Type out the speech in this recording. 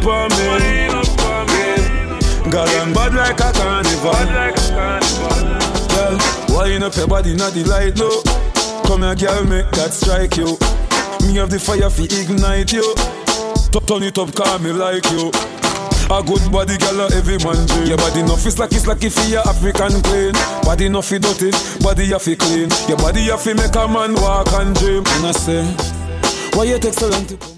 on me. Girl, I'm bad like a carnival. Girl, wind up your body, not the light, no. Come here, girl, make that strike you. Me have the fire fi ignite you. Turn it up, call me like you. A good body, girl, every man dream. Your body no fi slacky for your African queen. Body no fi dirty, body you fi clean. Your body you fi make a man walk and dream. And I say, why you take so long to